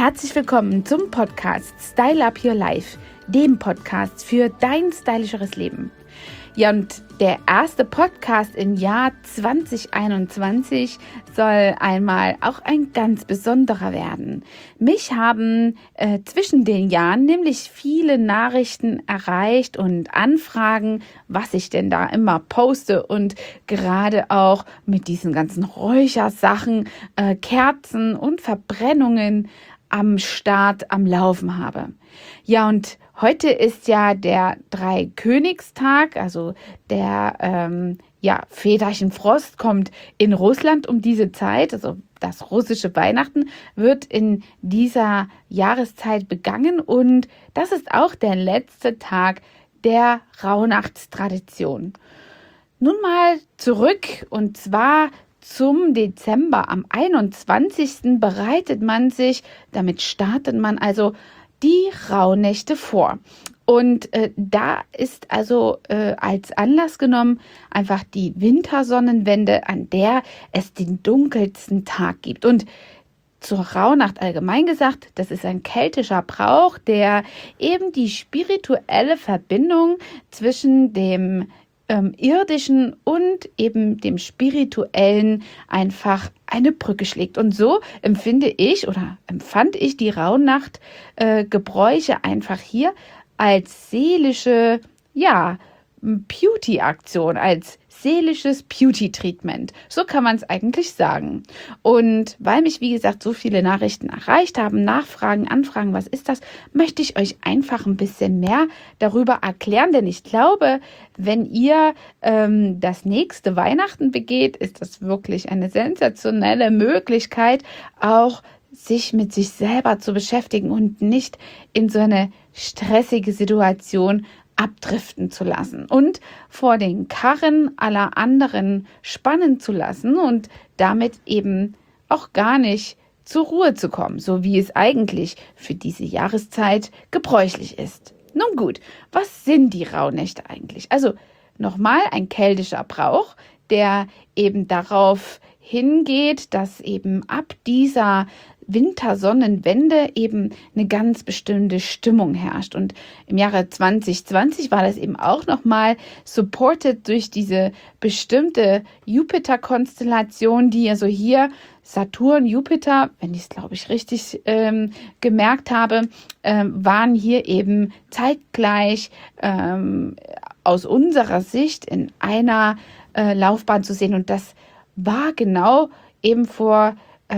Herzlich willkommen zum Podcast Style Up Your Life, dem Podcast für dein stylischeres Leben. Ja, und der erste Podcast im Jahr 2021 soll einmal auch ein ganz besonderer werden. Mich haben zwischen den Jahren nämlich viele Nachrichten erreicht und Anfragen, was ich denn da immer poste und gerade auch mit diesen ganzen Räuchersachen, Kerzen und Verbrennungen am Start, am Laufen habe. Ja, und heute ist ja der Dreikönigstag, also der Väterchen Frost kommt in Russland um diese Zeit, also das russische Weihnachten wird in dieser Jahreszeit begangen und das ist auch der letzte Tag der Rauhnachtstradition. Nun mal zurück und zwar zum Dezember. Am 21. bereitet man sich, damit startet man also die Rauhnächte vor. Und da ist also als Anlass genommen einfach die Wintersonnenwende, an der es den dunkelsten Tag gibt. Und zur Rauhnacht allgemein gesagt, das ist ein keltischer Brauch, der eben die spirituelle Verbindung zwischen dem irdischen und eben dem spirituellen einfach eine Brücke schlägt. Und so empfand ich die Rauhnacht-Gebräuche einfach hier als seelische, Beauty-Aktion, als seelisches Beauty-Treatment. So kann man es eigentlich sagen. Und weil mich, wie gesagt, so viele Nachrichten erreicht haben, Nachfragen, Anfragen, was ist das, möchte ich euch einfach ein bisschen mehr darüber erklären, denn ich glaube, wenn ihr das nächste Weihnachten begeht, ist das wirklich eine sensationelle Möglichkeit, auch sich mit sich selber zu beschäftigen und nicht in so eine stressige Situation abdriften zu lassen und vor den Karren aller anderen spannen zu lassen und damit eben auch gar nicht zur Ruhe zu kommen, so wie es eigentlich für diese Jahreszeit gebräuchlich ist. Nun gut, was sind die Rauhnächte eigentlich? Also nochmal ein keltischer Brauch, der eben darauf hingeht, dass eben ab dieser Wintersonnenwende eben eine ganz bestimmte Stimmung herrscht. Und im Jahre 2020 war das eben auch nochmal supported durch diese bestimmte Jupiter-Konstellation, die also hier Saturn, Jupiter, wenn ich es glaube ich richtig gemerkt habe, waren hier eben zeitgleich aus unserer Sicht in einer Laufbahn zu sehen. Und das war genau eben vor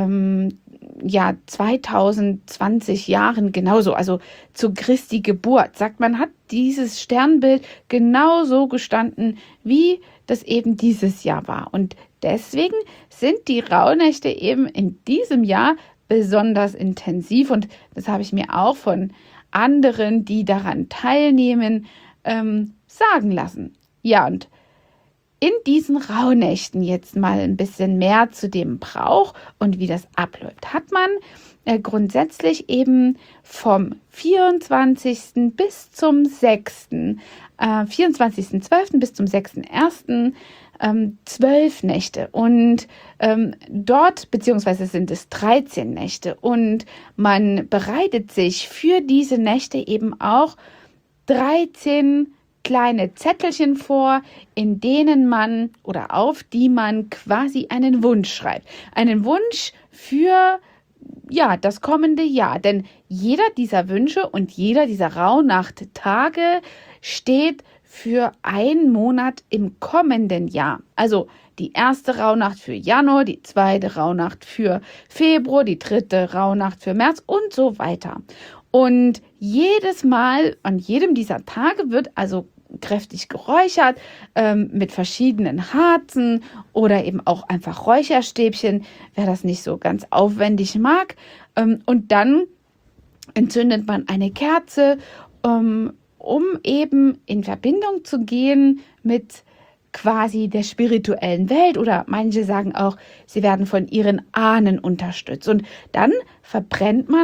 2020 Jahren genauso, also zu Christi Geburt. Sagt man, hat dieses Sternbild genauso gestanden, wie das eben dieses Jahr war. Und deswegen sind die Rauhnächte eben in diesem Jahr besonders intensiv. Und das habe ich mir auch von anderen, die daran teilnehmen, sagen lassen. Ja, und in diesen Rauhnächten jetzt mal ein bisschen mehr zu dem Brauch und wie das abläuft. Hat man grundsätzlich eben vom 24. bis zum 6. 24.12. bis zum 6.1. 12 Nächte und dort, beziehungsweise sind es 13 Nächte und man bereitet sich für diese Nächte eben auch 13 kleine Zettelchen vor, in denen man oder auf die man quasi einen Wunsch schreibt. Einen Wunsch für das kommende Jahr. Denn jeder dieser Wünsche und jeder dieser Rauhnacht-Tage steht für einen Monat im kommenden Jahr. Also die erste Rauhnacht für Januar, die zweite Rauhnacht für Februar, die dritte Rauhnacht für März und so weiter. Und jedes Mal an jedem dieser Tage wird also kräftig geräuchert mit verschiedenen Harzen oder eben auch einfach Räucherstäbchen, wer das nicht so ganz aufwendig mag. Und dann entzündet man eine Kerze, um eben in Verbindung zu gehen mit quasi der spirituellen Welt oder manche sagen auch, sie werden von ihren Ahnen unterstützt. Und dann verbrennt man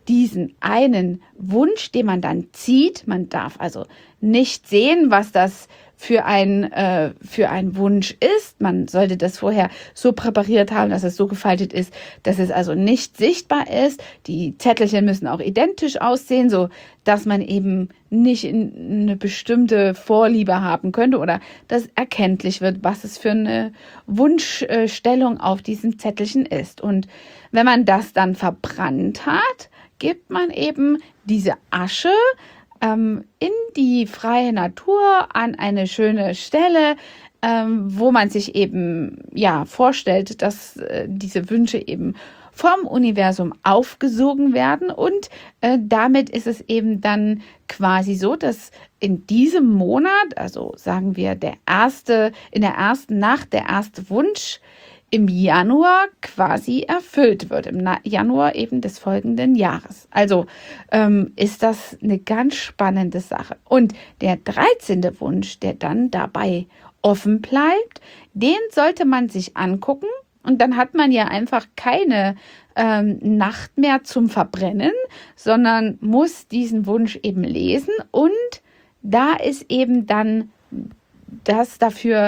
diesen einen Wunsch, den man dann zieht. Man darf also nicht sehen, was das für ein Wunsch ist. Man sollte das vorher so präpariert haben, dass es so gefaltet ist, dass es also nicht sichtbar ist. Die Zettelchen müssen auch identisch aussehen, so dass man eben nicht eine bestimmte Vorliebe haben könnte oder dass erkenntlich wird, was es für eine Wunschstellung auf diesem Zettelchen ist. Und wenn man das dann verbrannt hat, gibt man eben diese Asche in die freie Natur an eine schöne Stelle, wo man sich eben vorstellt, dass diese Wünsche eben vom Universum aufgesogen werden und damit ist es eben dann quasi so, dass in diesem Monat, also sagen wir in der ersten Nacht der erste Wunsch im Januar quasi erfüllt wird, im Januar eben des folgenden Jahres. Also ist das eine ganz spannende Sache. Und der 13. Wunsch, der dann dabei offen bleibt, den sollte man sich angucken und dann hat man ja einfach keine Nacht mehr zum Verbrennen, sondern muss diesen Wunsch eben lesen und da ist eben dann das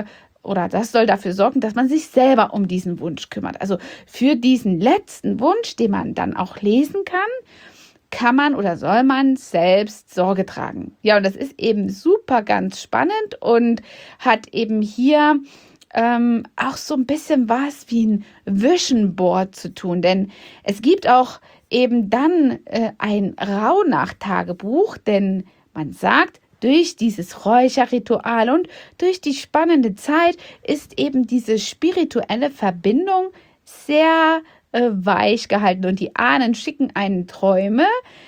soll dafür sorgen, dass man sich selber um diesen Wunsch kümmert. Also für diesen letzten Wunsch, den man dann auch lesen kann man oder soll man selbst Sorge tragen. Ja, und das ist eben super ganz spannend und hat eben hier auch so ein bisschen was wie ein Vision Board zu tun. Denn es gibt auch eben dann ein Rauhnacht-Tagebuch, denn man sagt, durch dieses Räucherritual und durch die spannende Zeit ist eben diese spirituelle Verbindung sehr weich gehalten und die Ahnen schicken einen Träume,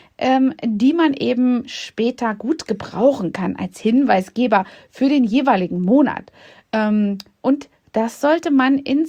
die man eben später gut gebrauchen kann als Hinweisgeber für den jeweiligen Monat. Und das sollte man in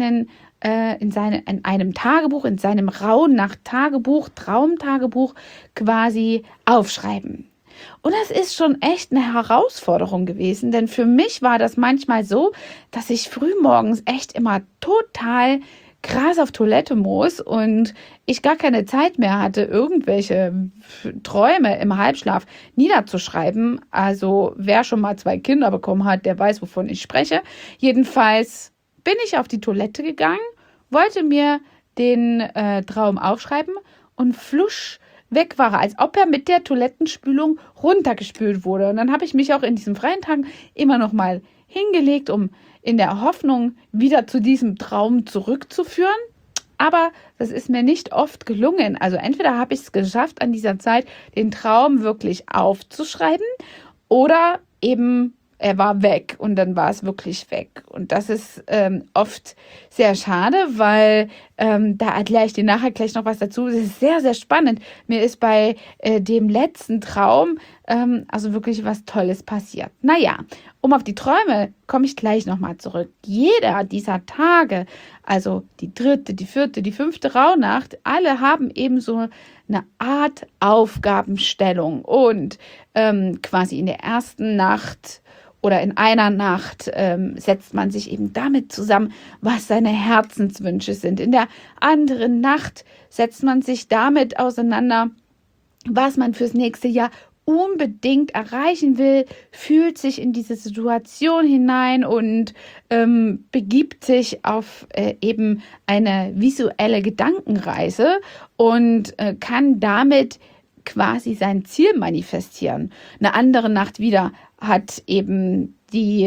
einem Tagebuch, in seinem Rauhnacht-Tagebuch, Traumtagebuch quasi aufschreiben. Und das ist schon echt eine Herausforderung gewesen, denn für mich war das manchmal so, dass ich frühmorgens echt immer total krass auf Toilette muss und ich gar keine Zeit mehr hatte, irgendwelche Träume im Halbschlaf niederzuschreiben. Also wer schon mal 2 Kinder bekommen hat, der weiß, wovon ich spreche. Jedenfalls bin ich auf die Toilette gegangen, wollte mir den Traum aufschreiben und flusch weg war, als ob er mit der Toilettenspülung runtergespült wurde. Und dann habe ich mich auch in diesen freien Tagen immer noch mal hingelegt, um in der Hoffnung wieder zu diesem Traum zurückzuführen. Aber das ist mir nicht oft gelungen. Also entweder habe ich es geschafft, an dieser Zeit den Traum wirklich aufzuschreiben oder eben er war weg und dann war es wirklich weg. Und das ist oft sehr schade, weil da erkläre ich dir nachher gleich noch was dazu. Das ist sehr, sehr spannend. Mir ist bei dem letzten Traum also wirklich was Tolles passiert. Naja, um auf die Träume komme ich gleich nochmal zurück. Jeder dieser Tage, also die 3., die 4., die 5. Rauhnacht, alle haben eben so eine Art Aufgabenstellung. Und quasi in der ersten Nacht oder in einer Nacht setzt man sich eben damit zusammen, was seine Herzenswünsche sind. In der anderen Nacht setzt man sich damit auseinander, was man fürs nächste Jahr unbedingt erreichen will, fühlt sich in diese Situation hinein und begibt sich auf eben eine visuelle Gedankenreise und kann damit quasi sein Ziel manifestieren. Eine andere Nacht wieder hat eben die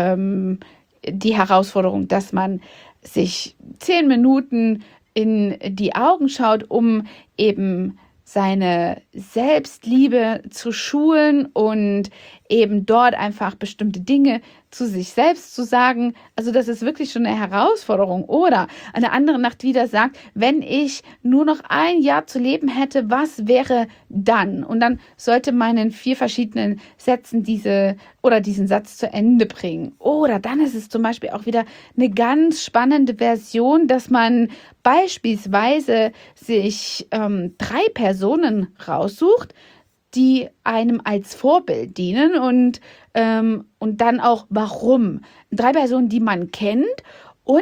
Herausforderung, dass man sich 10 Minuten in die Augen schaut, um eben seine Selbstliebe zu schulen und eben dort einfach bestimmte Dinge zu sich selbst zu sagen. Also das ist wirklich schon eine Herausforderung. Oder eine andere Nacht wieder sagt, wenn ich nur noch ein Jahr zu leben hätte, was wäre dann? Und dann sollte man in 4 verschiedenen Sätzen diesen Satz zu Ende bringen. Oder dann ist es zum Beispiel auch wieder eine ganz spannende Version, dass man beispielsweise sich 3 Personen raussucht, die einem als Vorbild dienen und dann auch warum. 3 Personen, die man kennt und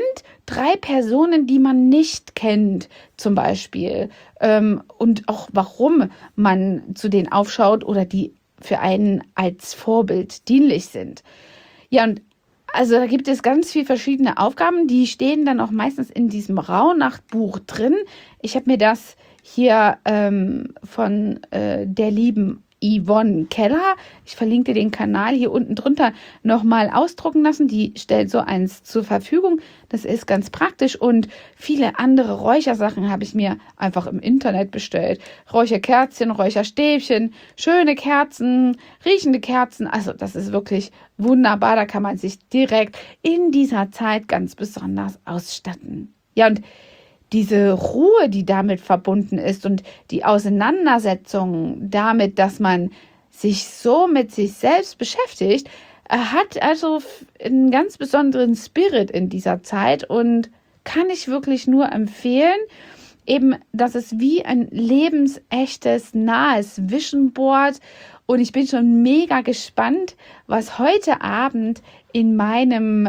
3 Personen, die man nicht kennt, zum Beispiel, und auch warum man zu denen aufschaut oder die für einen als Vorbild dienlich sind. Ja, und also da gibt es ganz viele verschiedene Aufgaben, die stehen dann auch meistens in diesem Rauhnacht-Buch drin. Ich habe mir das hier von der lieben Yvonne Keller, ich verlinke den Kanal hier unten drunter, nochmal ausdrucken lassen. Die stellt so eins zur Verfügung. Das ist ganz praktisch und viele andere Räuchersachen habe ich mir einfach im Internet bestellt. Räucherkerzchen, Räucherstäbchen, schöne Kerzen, riechende Kerzen. Also das ist wirklich wunderbar. Da kann man sich direkt in dieser Zeit ganz besonders ausstatten. Ja, und diese Ruhe, die damit verbunden ist und die Auseinandersetzung damit, dass man sich so mit sich selbst beschäftigt, hat also einen ganz besonderen Spirit in dieser Zeit und kann ich wirklich nur empfehlen, eben, das ist wie ein lebensechtes, nahes Vision Board. Und ich bin schon mega gespannt, was heute Abend in meinem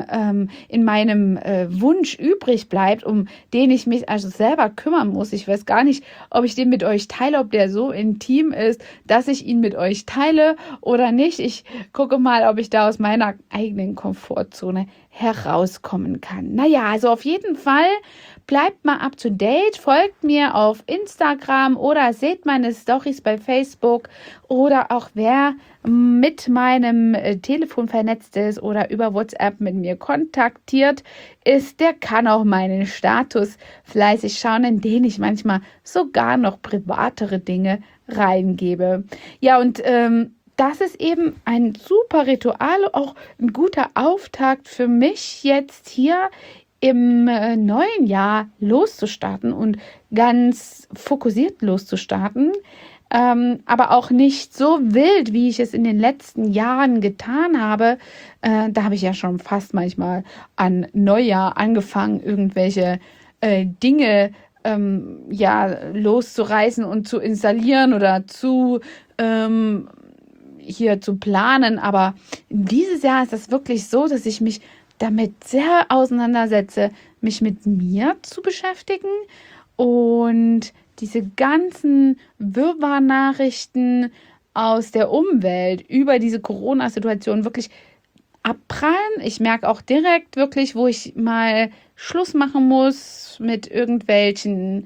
Wunsch übrig bleibt, um den ich mich also selber kümmern muss. Ich weiß gar nicht, ob ich den mit euch teile, ob der so intim ist, dass ich ihn mit euch teile oder nicht. Ich gucke mal, ob ich da aus meiner eigenen Komfortzone herauskommen kann. Naja, also auf jeden Fall bleibt mal up to date, folgt mir auf Instagram oder seht meine Storys bei Facebook oder auch wer mit meinem Telefon vernetzt ist oder über WhatsApp mit mir kontaktiert ist, der kann auch meinen Status fleißig schauen, in den ich manchmal sogar noch privatere Dinge reingebe. Ja, und das ist eben ein super Ritual, auch ein guter Auftakt für mich jetzt hier im neuen Jahr loszustarten und ganz fokussiert loszustarten, aber auch nicht so wild, wie ich es in den letzten Jahren getan habe. Da habe ich ja schon fast manchmal an Neujahr angefangen, irgendwelche Dinge loszureißen und zu installieren oder hier zu planen. Aber dieses Jahr ist das wirklich so, dass ich mich damit sehr auseinandersetze, mich mit mir zu beschäftigen und diese ganzen Wirrwarr-Nachrichten aus der Umwelt über diese Corona-Situation wirklich abprallen. Ich merke auch direkt wirklich, wo ich mal Schluss machen muss mit irgendwelchen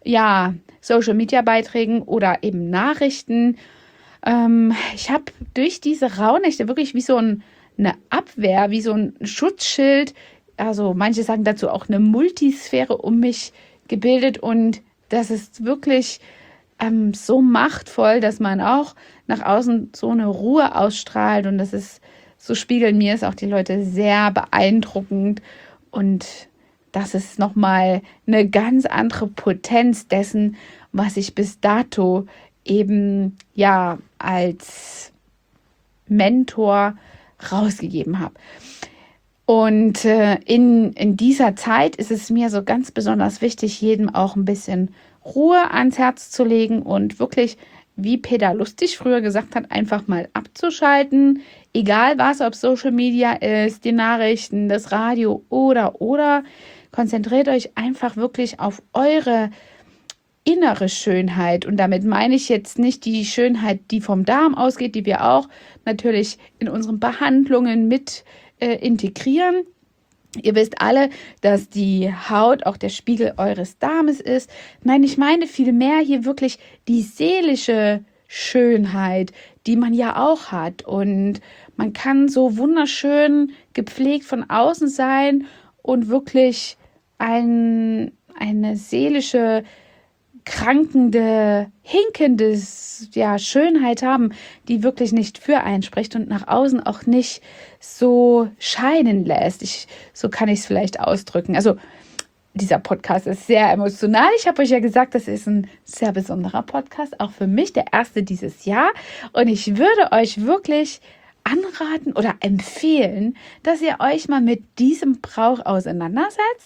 Social-Media-Beiträgen oder eben Nachrichten. Ich habe durch diese Rauhnächte wirklich wie so eine Abwehr, wie so ein Schutzschild, also manche sagen dazu auch eine Multisphäre um mich gebildet und das ist wirklich so machtvoll, dass man auch nach außen so eine Ruhe ausstrahlt und das ist, so spiegeln mir es auch die Leute sehr beeindruckend und das ist nochmal eine ganz andere Potenz dessen, was ich bis dato eben als Mentor rausgegeben habe. Und in dieser Zeit ist es mir so ganz besonders wichtig, jedem auch ein bisschen Ruhe ans Herz zu legen und wirklich, wie Peter Lustig früher gesagt hat, einfach mal abzuschalten. Egal was, ob Social Media ist, die Nachrichten, das Radio oder. Konzentriert euch einfach wirklich auf eure innere Schönheit. Und damit meine ich jetzt nicht die Schönheit, die vom Darm ausgeht, die wir auch natürlich in unseren Behandlungen mit integrieren. Ihr wisst alle, dass die Haut auch der Spiegel eures Darmes ist. Nein, ich meine vielmehr hier wirklich die seelische Schönheit, die man ja auch hat. Und man kann so wunderschön gepflegt von außen sein und wirklich eine seelische krankende, hinkende Schönheit haben, die wirklich nicht für einen spricht und nach außen auch nicht so scheinen lässt. So kann ich es vielleicht ausdrücken. Also dieser Podcast ist sehr emotional. Ich habe euch ja gesagt, das ist ein sehr besonderer Podcast, auch für mich, der erste dieses Jahr. Und ich würde euch wirklich anraten oder empfehlen, dass ihr euch mal mit diesem Brauch auseinandersetzt.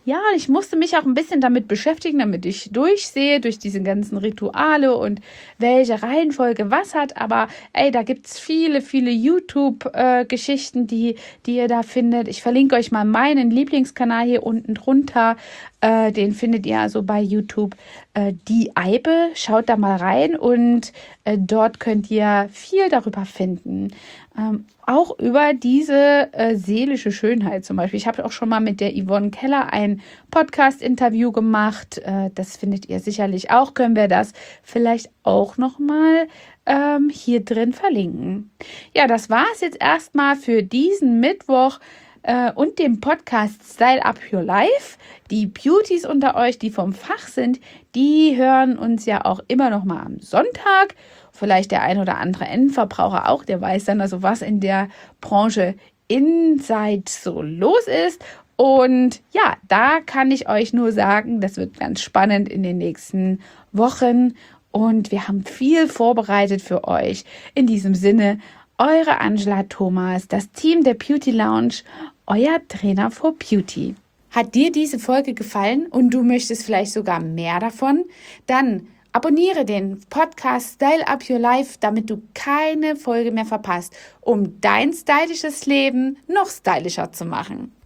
Ja, ich musste mich auch ein bisschen damit beschäftigen, damit ich durchsehe, durch diese ganzen Rituale und welche Reihenfolge was hat. Aber ey, da gibt's viele, viele YouTube-Geschichten, die ihr da findet. Ich verlinke euch mal meinen Lieblingskanal hier unten drunter. Den findet ihr also bei YouTube. Die Eibe, schaut da mal rein und dort könnt ihr viel darüber finden. Auch über diese seelische Schönheit zum Beispiel. Ich habe auch schon mal mit der Yvonne Keller ein Podcast-Interview gemacht. Das findet ihr sicherlich auch. Können wir das vielleicht auch nochmal hier drin verlinken. Ja, das war es jetzt erstmal für diesen Mittwoch und dem Podcast Style Up Your Life. Die Beauties unter euch, die vom Fach sind, die hören uns ja auch immer noch mal am Sonntag. Vielleicht der ein oder andere Endverbraucher auch, der weiß dann also, was in der Branche Inside so los ist. Und ja, da kann ich euch nur sagen, das wird ganz spannend in den nächsten Wochen. Und wir haben viel vorbereitet für euch. In diesem Sinne, eure Angela Thomas, das Team der Beauty Lounge, euer Trainer for Beauty. Hat dir diese Folge gefallen und du möchtest vielleicht sogar mehr davon? Dann abonniere den Podcast Style Up Your Life, damit du keine Folge mehr verpasst, um dein stylisches Leben noch stylischer zu machen.